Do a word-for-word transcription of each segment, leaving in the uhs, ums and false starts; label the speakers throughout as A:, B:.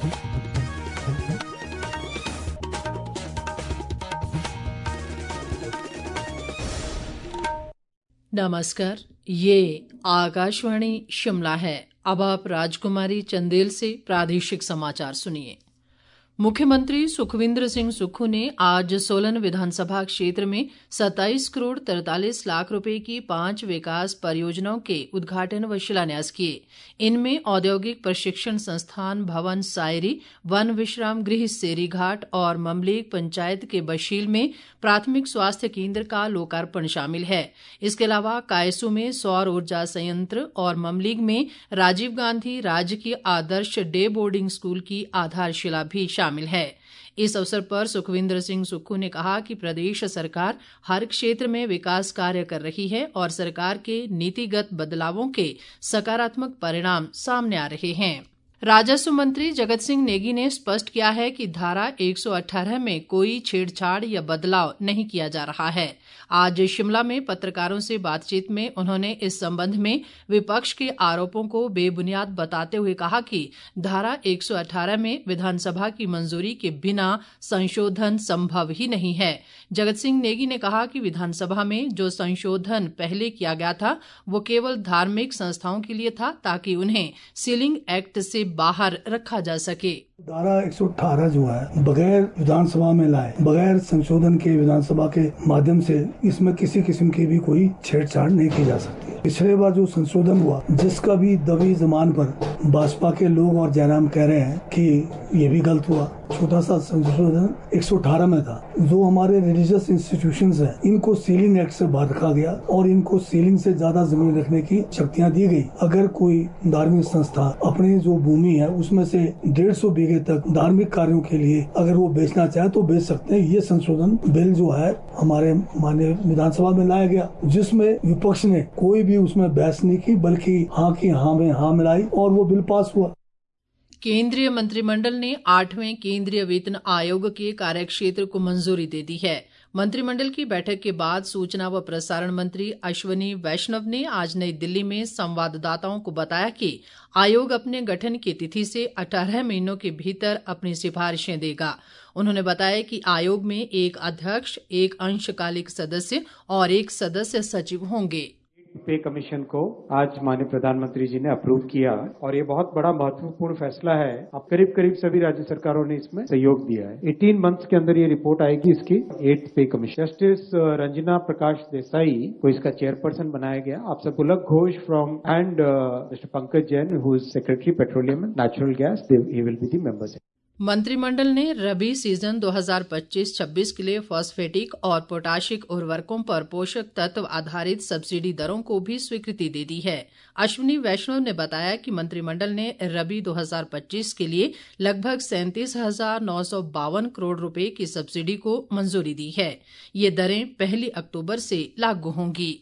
A: नमस्कार, ये आकाशवाणी शिमला है। अब आप राजकुमारी चंदेल से प्रादेशिक समाचार सुनिए। मुख्यमंत्री सुखविंदर सिंह सुक्खू ने आज सोलन विधानसभा क्षेत्र में सत्ताईस करोड़ तैंतालीस लाख रुपए की पांच विकास परियोजनाओं के उद्घाटन व शिलान्यास किए। इनमें औद्योगिक प्रशिक्षण संस्थान भवन सायरी, वन विश्राम गृह सेरीघाट और ममलेग पंचायत के बशील में प्राथमिक स्वास्थ्य केंद्र का लोकार्पण शामिल है। इसके अलावा कायसू में सौर ऊर्जा संयंत्र और ममलीग में राजीव गांधी राजकीय आदर्श डे बोर्डिंग स्कूल की आधारशिला भी शामिल है। इस अवसर पर सुखविंदर सिंह सुक्खू ने कहा कि प्रदेश सरकार हर क्षेत्र में विकास कार्य कर रही है और सरकार के नीतिगत बदलावों के सकारात्मक परिणाम सामने आ रहे हैं। राजस्व मंत्री जगत सिंह नेगी ने स्पष्ट किया है कि धारा एक सौ अठारह में कोई छेड़छाड़ या बदलाव नहीं किया जा रहा है। आज शिमला में पत्रकारों से बातचीत में उन्होंने इस संबंध में विपक्ष के आरोपों को बेबुनियाद बताते हुए कहा कि धारा एक सौ अठारह में विधानसभा की मंजूरी के बिना संशोधन संभव ही नहीं है। जगत सिंह नेगी ने कहा कि विधानसभा में जो संशोधन पहले किया गया था वो केवल धार्मिक संस्थाओं के लिए था ताकि उन्हें सीलिंग एक्ट से बाहर रखा जा सके।
B: धारा एक सौ अठारह जो है बगैर विधानसभा में लाए, बगैर संशोधन के विधानसभा के माध्यम से इसमें किसी किस्म की भी कोई छेड़छाड़ नहीं की जा सकती। पिछले बार जो संशोधन हुआ जिसका भी दबी जमान पर भाजपा के लोग और जयराम कह रहे हैं कि ये भी गलत हुआ। छोटा सा संशोधन एक सौ अठारह में था। जो हमारे रिलीजियस इंस्टीट्यूशंस हैं इनको सीलिंग एक्ट से बाहर रखा गया और इनको सीलिंग से ज्यादा जमीन रखने की शक्तियां दी गई। अगर कोई धार्मिक संस्था अपनी जो भूमि है उसमें से डेढ़ सौ बीघे तक धार्मिक कार्यों के लिए अगर वो बेचना चाहे तो बेच सकते हैं। ये संशोधन बिल जो है हमारे माननीय विधानसभा में लाया गया जिसमें विपक्ष ने कोई भी उसमें बहस नहीं की बल्कि हाँ की हाँ में हाँ मिलाई और वो बिल पास हुआ।
A: केंद्रीय मंत्रिमंडल ने आठवें केंद्रीय वेतन आयोग के कार्यक्षेत्र को मंजूरी दे दी है। मंत्रिमंडल की बैठक के बाद सूचना व प्रसारण मंत्री अश्विनी वैष्णव ने आज नई दिल्ली में संवाददाताओं को बताया कि आयोग अपने गठन की तिथि से अठारह महीनों के भीतर अपनी सिफारिशें देगा। उन्होंने बताया कि आयोग में एक अध्यक्ष, एक अंशकालिक सदस्य और एक सदस्य सचिव होंगे।
C: पे कमीशन को आज माननीय प्रधानमंत्री जी ने अप्रूव किया और ये बहुत बड़ा महत्वपूर्ण फैसला है। अब करीब करीब सभी राज्य सरकारों ने इसमें सहयोग दिया है। अठारह मंथ्स के अंदर ये रिपोर्ट आएगी इसकी eighth pay commission. Justice Ranjana Prakash Desai को इसका चेयरपर्सन बनाया गया। आप सब Pulak Ghosh from and mister Pankaj Jain who is secretary petroleum and natural gas, he will be the members.
A: मंत्रिमंडल ने रबी सीजन दो हज़ार पच्चीस छब्बीस के लिए फॉस्फेटिक और पोटाशिक उर्वरकों पर पोषक तत्व आधारित सब्सिडी दरों को भी स्वीकृति दे दी है। अश्विनी वैष्णव ने बताया कि मंत्रिमंडल ने रबी दो हज़ार पच्चीस के लिए लगभग सैंतीस हजार नौ सौ बावन करोड़ रुपए की सब्सिडी को मंजूरी दी है। ये दरें पहली अक्टूबर से लागू होंगी।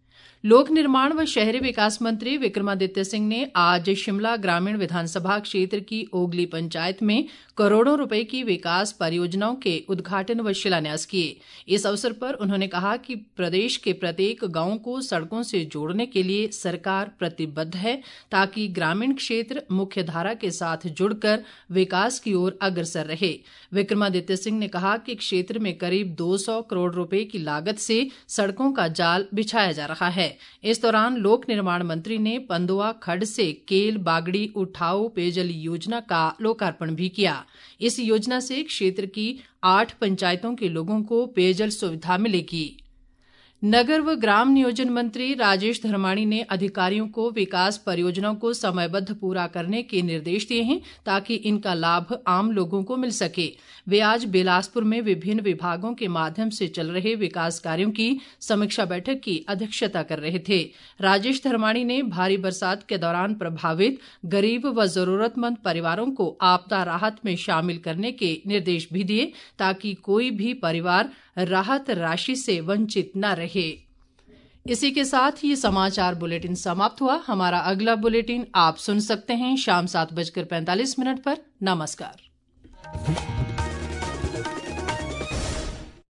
A: लोक निर्माण व शहरी विकास मंत्री विक्रमादित्य सिंह ने आज शिमला ग्रामीण विधानसभा क्षेत्र की ओगली पंचायत में करोड़ों रुपए की विकास परियोजनाओं के उद्घाटन व शिलान्यास किए। इस अवसर पर उन्होंने कहा कि प्रदेश के प्रत्येक गांव को सड़कों से जोड़ने के लिए सरकार प्रतिबद्ध है ताकि ग्रामीण क्षेत्र मुख्य धारा के साथ जुड़कर विकास की ओर अग्रसर रहे। विक्रमादित्य सिंह ने कहा कि क्षेत्र में करीब दो सौ करोड़ रुपए की लागत से सड़कों का जाल बिछाया जा रहा है। इस दौरान लोक निर्माण मंत्री ने पंदुआ खड्ड से केल बागड़ी उठाऊ पेयजल योजना का लोकार्पण भी किया। इस योजना से क्षेत्र की आठ पंचायतों के लोगों को पेयजल सुविधा मिलेगी। नगर व ग्राम नियोजन मंत्री राजेश धर्माणी ने अधिकारियों को विकास परियोजनाओं को समयबद्ध पूरा करने के निर्देश दिए हैं ताकि इनका लाभ आम लोगों को मिल सके। वे आज बिलासपुर में विभिन्न विभागों के माध्यम से चल रहे विकास कार्यों की समीक्षा बैठक की अध्यक्षता कर रहे थे। राजेश धर्माणी ने भारी बरसात के दौरान प्रभावित गरीब व जरूरतमंद परिवारों को आपदा राहत में शामिल करने के निर्देश भी दिए ताकि कोई भी परिवार राहत राशि से वंचित न रहे। इसी के साथ ये समाचार बुलेटिन समाप्त हुआ। हमारा अगला बुलेटिन आप सुन सकते हैं शाम सात बजकर पैंतालीस मिनट पर। नमस्कार।